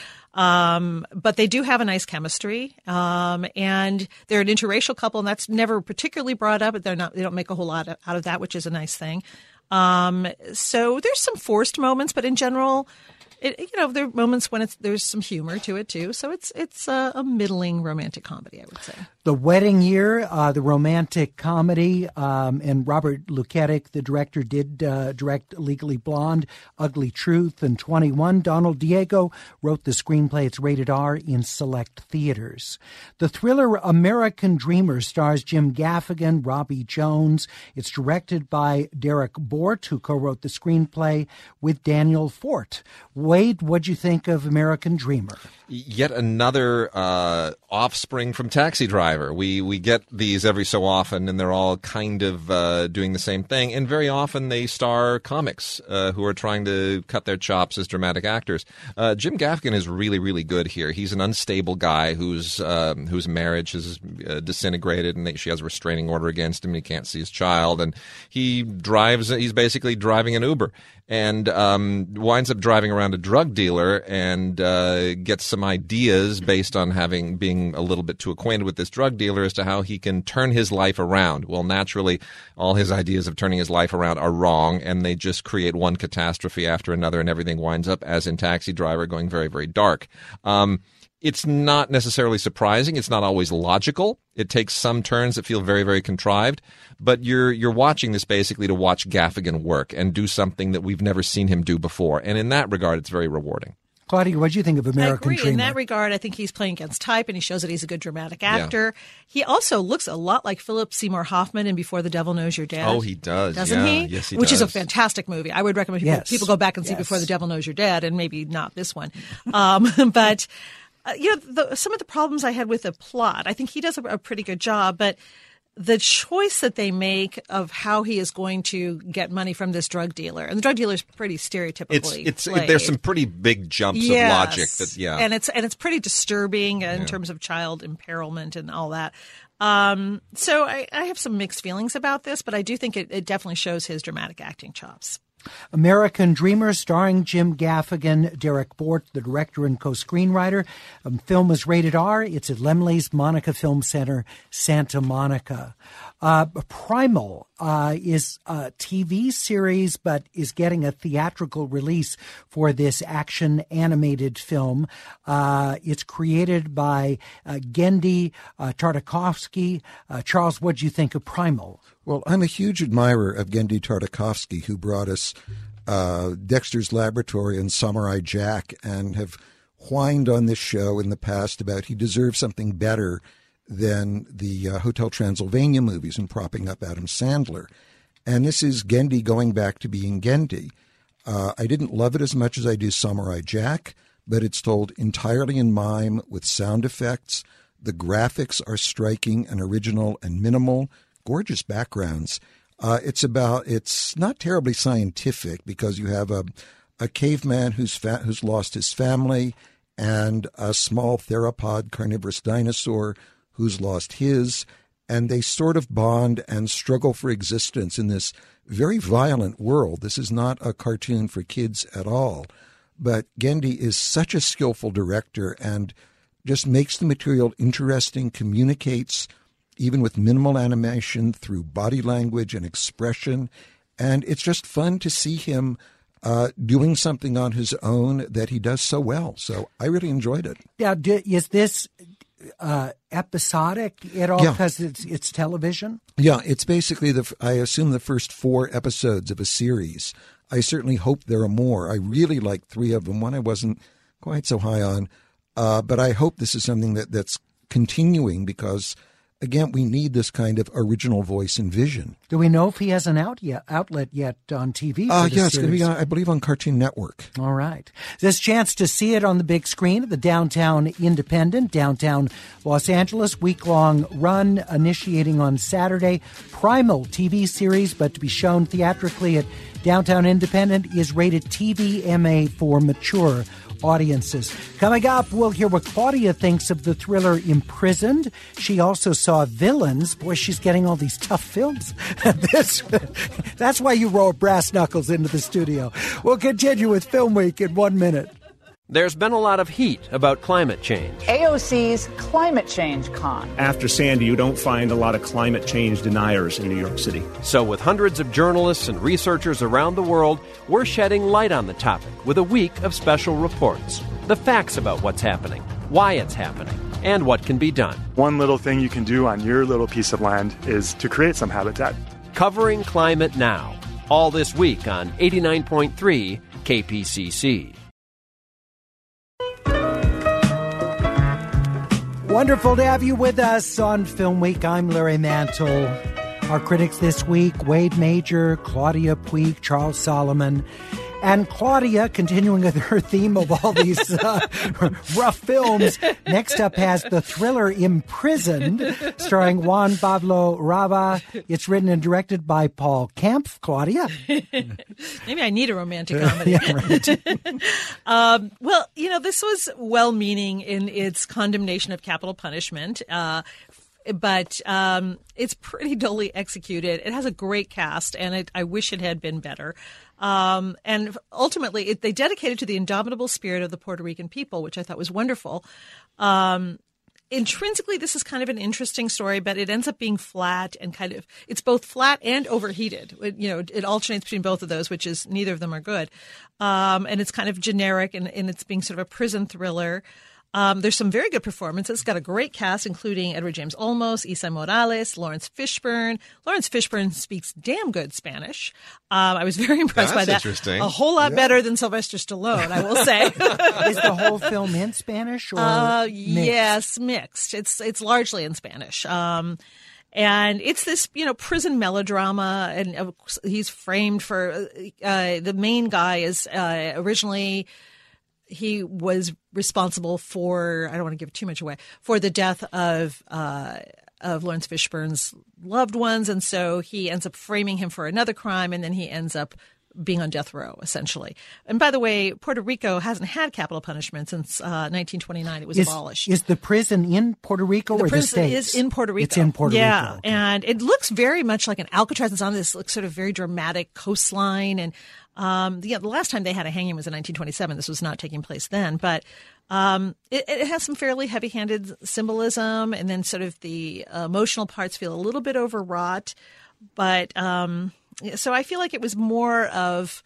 Speaker 8: Um, but they do have a nice chemistry. Um, and they're an interracial couple, and that's never particularly brought up, but they're not, they don't make a whole lot out of that, which is a nice thing. Um, so there's some forced moments, but in general, it, you know, there are moments when it's, there's some humor to it too. So it's, it's a, a middling romantic comedy, I would say.
Speaker 2: The Wedding Year, uh, the romantic comedy, um, and Robert Luketic, the director, did uh, direct Legally Blonde, Ugly Truth, and twenty-one. Donald Diego wrote the screenplay. It's rated R in select theaters. The thriller American Dreamer stars Jim Gaffigan, Robbie Jones. It's directed by Derek Bort, who co-wrote the screenplay with Daniel Fort. Wade, what'd you think of American Dreamer?
Speaker 7: Yet another uh, offspring from Taxi Driver. We we get these every so often, and they're all kind of uh, doing the same thing. And very often they star comics uh, who are trying to cut their chops as dramatic actors. Uh, Jim Gaffigan is really, really good here. He's an unstable guy whose um, whose marriage is uh, disintegrated, and they, she has a restraining order against him, and he can't see his child. And he drives. He's basically driving an Uber, and um, winds up driving around a drug dealer and uh, gets some ideas based on having being a little bit too acquainted with this drug dealer as to how he can turn his life around. Well, naturally, all his ideas of turning his life around are wrong, and they just create one catastrophe after another, and everything winds up, as in Taxi Driver, going very, very dark. Um, It's not necessarily surprising. It's not always logical. It takes some turns that feel very, very contrived. But you're you're watching this basically to watch Gaffigan work and do something that we've never seen him do before. And in that regard, it's very rewarding.
Speaker 2: Claudia, what do you think of American
Speaker 8: I agree.
Speaker 2: Dreamer?
Speaker 8: In that regard, I think he's playing against type, and he shows that he's a good dramatic actor. Yeah. He also looks a lot like Philip Seymour Hoffman in Before the Devil Knows You're Dead.
Speaker 7: Oh, he does.
Speaker 8: Doesn't
Speaker 7: yeah.
Speaker 8: he?
Speaker 7: Yes, he
Speaker 8: Which
Speaker 7: does.
Speaker 8: is a fantastic movie. I would recommend people,
Speaker 2: Yes.
Speaker 8: people go back and see
Speaker 2: Yes.
Speaker 8: Before the Devil Knows You're Dead, and maybe not this one. Um, but, uh, you know, the, some of the problems I had with the plot, I think he does a, a pretty good job, but the choice that they make of how he is going to get money from this drug dealer, and the drug dealer is pretty stereotypically
Speaker 7: It's, it's,
Speaker 8: played.
Speaker 7: There's some pretty big jumps
Speaker 8: Yes.
Speaker 7: of logic. That, yeah.
Speaker 8: And it's, and it's pretty disturbing in
Speaker 7: Yeah.
Speaker 8: terms of child imperilment and all that. Um, so I, I have some mixed feelings about this, but I do think it, it definitely shows his dramatic acting chops.
Speaker 2: American Dreamer, starring Jim Gaffigan, Derek Bort, the director and co-screenwriter. The um, film is rated R. It's at Laemmle's Monica Film Center, Santa Monica. Uh, Primal uh, is a T V series, but is getting a theatrical release for this action animated film. Uh, it's created by uh, Genndy uh, Tartakovsky. Uh, Charles, what do you think of Primal?
Speaker 12: Well, I'm a huge admirer of Genndy Tartakovsky, who brought us uh, Dexter's Laboratory and Samurai Jack, and have whined on this show in the past about he deserves something better than the uh, Hotel Transylvania movies and propping up Adam Sandler. And this is Genndy going back to being Genndy. Uh, I didn't love it as much as I do Samurai Jack, but it's told entirely in mime with sound effects. The graphics are striking and original and minimal. Gorgeous backgrounds. Uh, it's about, it's not terribly scientific because you have a, a caveman who's fa- who's lost his family and a small theropod carnivorous dinosaur who's lost his, and they sort of bond and struggle for existence in this very violent world. This is not a cartoon for kids at all, but Genndy is such a skillful director and just makes the material interesting, communicates even with minimal animation through body language and expression, and it's just fun to see him uh, doing something on his own that he does so well. So I really enjoyed it.
Speaker 2: Now, is this Uh, episodic at all
Speaker 12: Yeah.
Speaker 2: because it's it's television?
Speaker 12: Yeah, it's basically, the I assume, the first four episodes of a series. I certainly hope there are more. I really like three of them. One I wasn't quite so high on, uh, but I hope this is something that, that's continuing because, again, we need this kind of original voice and vision.
Speaker 2: Do we know if he has an out yet, outlet yet on T V?
Speaker 12: Uh,
Speaker 2: for the
Speaker 12: yeah, it's going to be,
Speaker 2: series?
Speaker 12: on, I believe, on Cartoon Network.
Speaker 2: All right. This chance to see it on the big screen at the Downtown Independent, downtown Los Angeles, week-long run initiating on Saturday. Primal T V series, but to be shown theatrically at Downtown Independent, is rated T V M A for mature audiences. Coming up, we'll hear what Claudia thinks of the thriller Imprisoned. She also saw Villains. Boy, she's getting all these tough films. this, that's why you roll brass knuckles into the studio. We'll continue with Film Week in one minute.
Speaker 21: There's been a lot of heat about climate change.
Speaker 22: A O C's Climate Change Con.
Speaker 23: After Sandy, you don't find a lot of climate change deniers in New York City.
Speaker 21: So with hundreds of journalists and researchers around the world, we're shedding light on the topic with a week of special reports. The facts about what's happening, why it's happening, and what can be done.
Speaker 24: One little thing you can do on your little piece of land is to create some habitat.
Speaker 21: Covering climate now. All this week on eighty-nine point three K P C C.
Speaker 2: Wonderful to have you with us on Film Week. I'm Larry Mantle. Our critics this week, Wade Major, Claudia Puig, Charles Solomon. And Claudia, continuing with her theme of all these uh, rough films, next up has the thriller Imprisoned, starring Juan Pablo Rava. It's written and directed by Paul Kempf. Claudia?
Speaker 8: Maybe I need a romantic comedy.
Speaker 2: Yeah, right.
Speaker 8: um, well, you know, this was well-meaning in its condemnation of capital punishment. Uh, But um, it's pretty dully executed. It has a great cast, and it, I wish it had been better. Um, and ultimately, it, they dedicated to the indomitable spirit of the Puerto Rican people, which I thought was wonderful. Um, intrinsically, this is kind of an interesting story, but it ends up being flat and kind of – it's both flat and overheated. It, you know, it alternates between both of those, which is neither of them are good. Um, and it's kind of generic, and, and it's being sort of a prison thriller. Um, there's some very good performances. It's got a great cast, including Edward James Olmos, Isa Morales, Lawrence Fishburne. Lawrence Fishburne speaks damn good Spanish. Um, I was very impressed
Speaker 7: That's
Speaker 8: by that.
Speaker 7: interesting.
Speaker 8: A whole lot
Speaker 12: Yeah.
Speaker 8: better than Sylvester Stallone, I will say.
Speaker 2: Is the whole film in Spanish or
Speaker 8: Uh,
Speaker 2: mixed?
Speaker 8: yes, mixed. It's it's largely in Spanish. Um, and it's this, you know, prison melodrama, and uh, he's framed for uh, the main guy is uh, originally. He was responsible for, I don't want to give too much away, for the death of uh, of Lawrence Fishburne's loved ones. And so he ends up framing him for another crime, and then he ends up being on death row, essentially. And by the way, Puerto Rico hasn't had capital punishment since uh, nineteen twenty-nine. It was
Speaker 2: is,
Speaker 8: abolished.
Speaker 2: Is the prison in Puerto Rico
Speaker 8: the
Speaker 2: or the
Speaker 8: prison
Speaker 2: States?
Speaker 8: is in Puerto Rico.
Speaker 2: It's in Puerto
Speaker 8: yeah.
Speaker 2: Rico. Okay.
Speaker 8: And it looks very much like an Alcatraz. It's on this like, sort of very dramatic coastline. And um, yeah, the last time they had a hanging was in nineteen twenty-seven. This was not taking place then. But um, it, it has some fairly heavy-handed symbolism. And then sort of the emotional parts feel a little bit overwrought. But um, so I feel like it was more of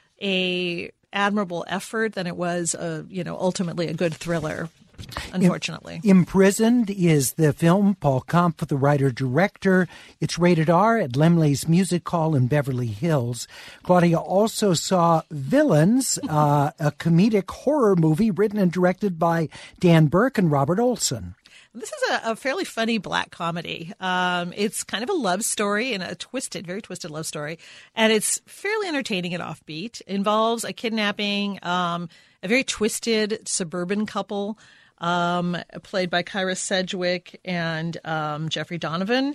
Speaker 8: a admirable effort than it was, a, you know, ultimately a good thriller. Unfortunately.
Speaker 2: Imprisoned is the film. Paul Kampf, the writer-director. It's rated R at Laemmle's Music Hall in Beverly Hills. Claudia also saw Villains, uh, a comedic horror movie written and directed by Dan Burke and Robert Olson.
Speaker 8: This is a, a fairly funny black comedy. Um, it's kind of a love story and a twisted, very twisted love story. And it's fairly entertaining and offbeat. It involves a kidnapping, um, a very twisted suburban couple, um, played by Kyra Sedgwick and um, Jeffrey Donovan.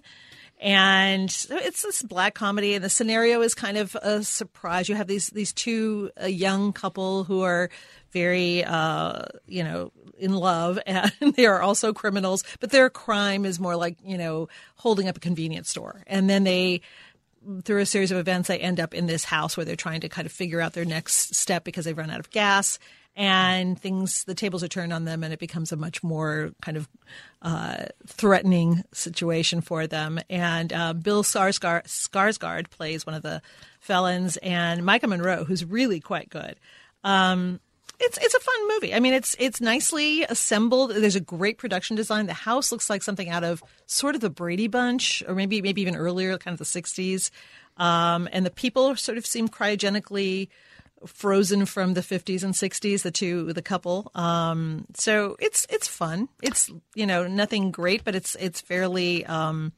Speaker 8: And it's this black comedy, and the scenario is kind of a surprise. You have these these two a young couple who are very, uh, you know, in love, and they are also criminals, but their crime is more like, you know, holding up a convenience store. And then they, through a series of events, they end up in this house where they're trying to kind of figure out their next step because they've run out of gas. And things, the tables are turned on them, and it becomes a much more kind of uh, threatening situation for them. And uh, Bill Skarsgård, Skarsgård plays one of the felons, and Micah Monroe, who's really quite good. Um, it's it's a fun movie. I mean, it's it's nicely assembled. There's a great production design. The house looks like something out of sort of the Brady Bunch, or maybe maybe even earlier, kind of the sixties. Um, and the people sort of seem cryogenically frozen from the fifties and sixties, the two, the couple. Um, so it's it's fun. It's, you know, nothing great, but it's it's fairly um,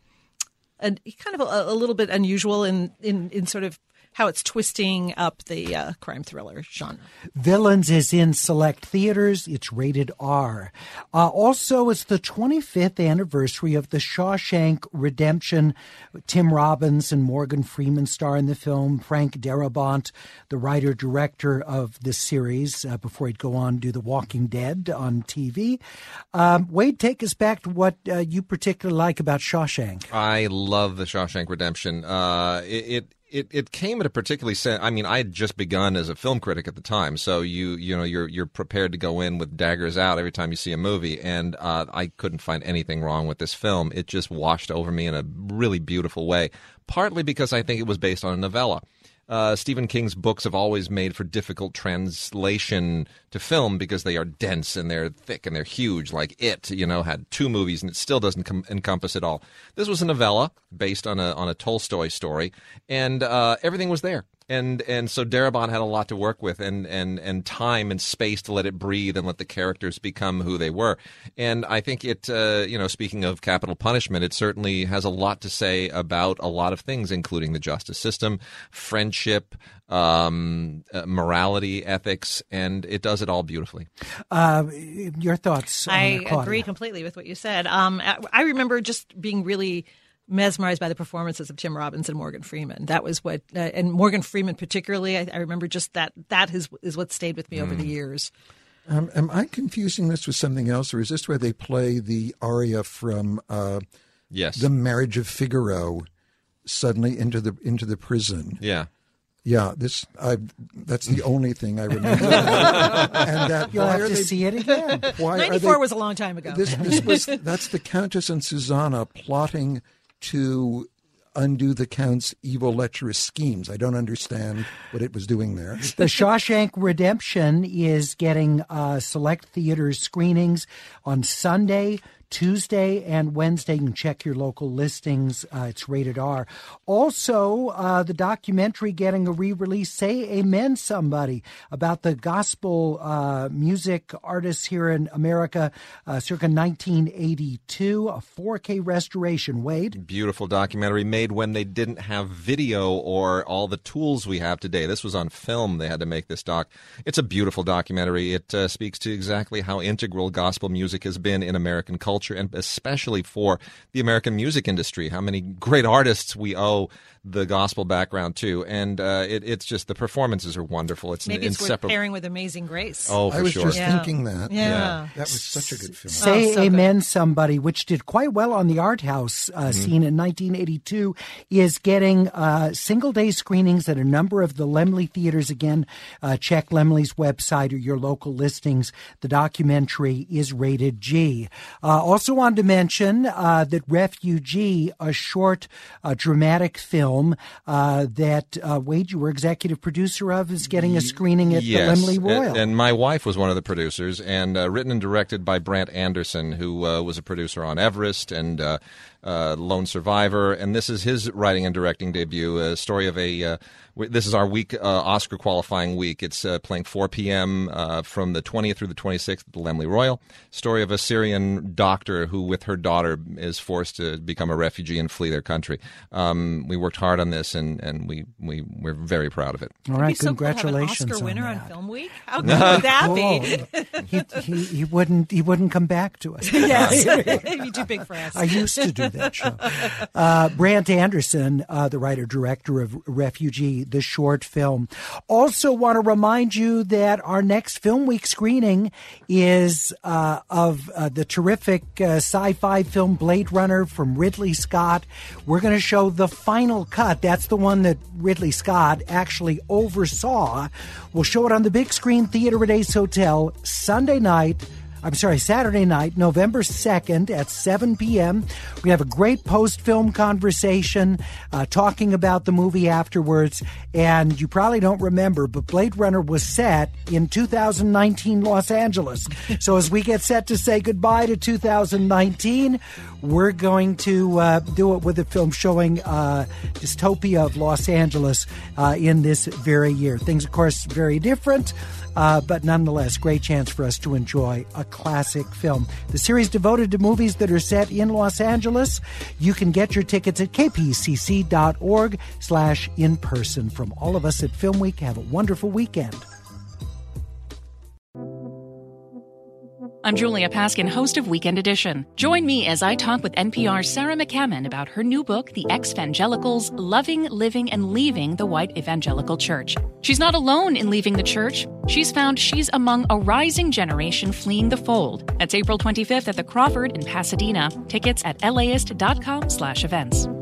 Speaker 8: a, kind of a, a little bit unusual in, in, in sort of how it's twisting up the uh, crime thriller genre.
Speaker 2: Villains is in select theaters. It's rated R. Uh, also, it's the twenty-fifth anniversary of The Shawshank Redemption. Tim Robbins and Morgan Freeman star in the film. Frank Darabont, the writer-director of the series, uh, before he'd go on to do The Walking Dead on T V. Um, Wade, take us back to what uh, you particularly like about Shawshank.
Speaker 7: I love The Shawshank Redemption. Uh, it... it It it came at a particularly sen- I mean, I had just begun as a film critic at the time, so you you know you're you're prepared to go in with daggers out every time you see a movie, and uh, I couldn't find anything wrong with this film. It just washed over me in a really beautiful way. Partly because I think it was based on a novella. Uh, Stephen King's books have always made for difficult translation to film because they are dense and they're thick and they're huge. Like It, you know, had two movies and it still doesn't com- encompass it all. This was a novella based on a on a Tolstoy story, and uh, everything was there. And and so Darabont had a lot to work with, and, and, and time and space to let it breathe and let the characters become who they were. And I think it, uh, you know, speaking of capital punishment, it certainly has a lot to say about a lot of things, including the justice system, friendship, um, uh, morality, ethics, and it does it all beautifully.
Speaker 2: Uh, your thoughts on
Speaker 8: I
Speaker 2: it, Claudia?
Speaker 8: agree completely with what you said. Um, I, I remember just being really mesmerized by the performances of Tim Robbins and Morgan Freeman. That was what, uh, and Morgan Freeman particularly, I, I remember just that, that is, is what stayed with me mm. over the years.
Speaker 12: Um, am I confusing this with something else, or is this where they play the aria from uh,
Speaker 7: yes.
Speaker 12: The Marriage of Figaro suddenly into the into the prison?
Speaker 7: Yeah.
Speaker 12: Yeah, this I that's the only thing I remember. And that
Speaker 2: you'll have to
Speaker 12: they,
Speaker 2: see it again.
Speaker 12: Why
Speaker 8: ninety-four
Speaker 12: they,
Speaker 8: was a long time ago.
Speaker 12: This, this was that's the Countess and Susanna plotting to undo the Count's evil, lecherous schemes. I don't understand what it was doing there.
Speaker 2: The Shawshank Redemption is getting uh, select theaters screenings on Sunday, Tuesday, and Wednesday. You can check your local listings. Uh, it's rated R. Also, uh, the documentary getting a re-release, Say Amen Somebody, about the gospel uh, music artists here in America uh, circa nineteen eighty-two, a four K restoration. Wade?
Speaker 7: Beautiful documentary made when they didn't have video or all the tools we have today. This was on film. They had to make this doc. It's a beautiful documentary. It uh, speaks to exactly how integral gospel music has been in American culture, and especially for the American music industry, how many great artists we owe the gospel background too, and uh, it, it's just the performances are wonderful. It's
Speaker 8: Maybe it's
Speaker 7: inseparable.
Speaker 8: worth pairing with Amazing Grace.
Speaker 7: Oh, for
Speaker 12: I was
Speaker 7: sure.
Speaker 12: just
Speaker 8: Yeah.
Speaker 12: thinking that.
Speaker 8: Yeah.
Speaker 12: Yeah. That was such a good film.
Speaker 2: Say
Speaker 8: Oh, so
Speaker 2: Amen, Somebody, which did quite well on the art house uh,
Speaker 12: Mm-hmm.
Speaker 2: scene in nineteen eighty-two, is getting uh, single-day screenings at a number of the Laemmle theaters. Again, uh, check Laemmle's website or your local listings. The documentary is rated G. Uh, also wanted to mention uh, that Refugee, a short uh, dramatic film uh, that, uh, Wade, you were executive producer of, is getting a screening at
Speaker 7: Yes,
Speaker 2: the Laemmle Royal.
Speaker 7: and, and my wife was one of the producers, and uh, written and directed by Brant Anderson, who uh, was a producer on Everest and uh, uh, Lone Survivor, and this is his writing and directing debut, a story of a, uh, w- this is our week, uh, Oscar qualifying week. It's uh, playing four p.m. Uh, from the twentieth through the twenty-sixth at the Laemmle Royal. Story of a Syrian doctor who, with her daughter, is forced to become a refugee and flee their country. Um, we worked hard on this, and, and we, we, we're very proud of it.
Speaker 2: All right,
Speaker 8: It'd be so cool to have an
Speaker 2: congratulations
Speaker 8: Oscar
Speaker 2: on
Speaker 8: winner
Speaker 2: that.
Speaker 8: on Film Week. How cool would that be?
Speaker 2: he, he, he wouldn't he wouldn't come back to us.
Speaker 8: Yes, it'd be too big for us.
Speaker 2: I used to do that show. Uh, Brant Anderson, uh, the writer-director of Refugee, the short film. Also want to remind you that our next Film Week screening is uh, of uh, the terrific uh, sci-fi film Blade Runner from Ridley Scott. We're going to show the final cut. That's the one that Ridley Scott actually oversaw. We'll show it on the big screen theater at Ace Hotel Sunday night. I'm sorry, Saturday night, November second at seven p.m. We have a great post-film conversation uh, talking about the movie afterwards. And you probably don't remember, but Blade Runner was set in two thousand nineteen Los Angeles. So as we get set to say goodbye to two thousand nineteen, we're going to uh, do it with a film showing uh, dystopia of Los Angeles uh, in this very year. Things, of course, very different. Uh, but nonetheless, great chance for us to enjoy a classic film. The series devoted to movies that are set in Los Angeles. You can get your tickets at kpcc.org slash in person. From all of us at Film Week, have a wonderful weekend.
Speaker 1: I'm Julia Paskin, host of Weekend Edition. Join me as I talk with N P R's Sarah McCammon about her new book, The Ex-Vangelicals, Loving, Living, and Leaving the White Evangelical Church. She's not alone in leaving the church. She's found she's among a rising generation fleeing the fold. That's April twenty-fifth at the Crawford in Pasadena. Tickets at laist.com slash events.